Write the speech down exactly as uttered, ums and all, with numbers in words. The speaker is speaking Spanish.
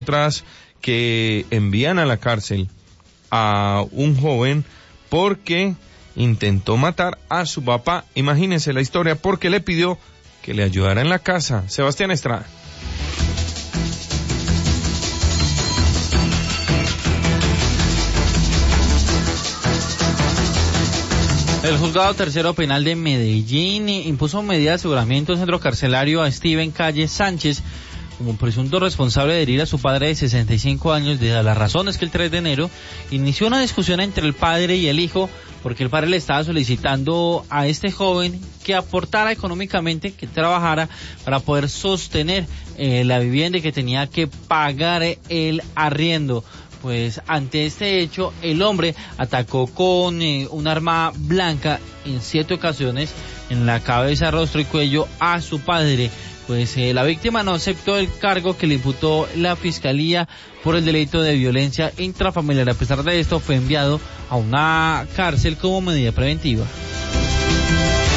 Tras que envían a la cárcel a un joven porque intentó matar a su papá. Imagínense la historia, porque le pidió que le ayudara en la casa. Sebastián Estrada. El juzgado tercero penal de Medellín impuso medida de aseguramiento en centro carcelario a Steven Calle Sánchez como presunto responsable de herir a su padre de sesenta y cinco años. De las razones que el tres de enero inició una discusión entre el padre y el hijo, porque el padre le estaba solicitando a este joven que aportara económicamente, que trabajara para poder sostener eh, la vivienda y que tenía que pagar el arriendo. Pues ante este hecho, el hombre atacó con eh, un arma blanca en siete ocasiones en la cabeza, rostro y cuello a su padre. Pues eh, la víctima no aceptó el cargo que le imputó la fiscalía por el delito de violencia intrafamiliar. A pesar de esto, fue enviado a una cárcel como medida preventiva.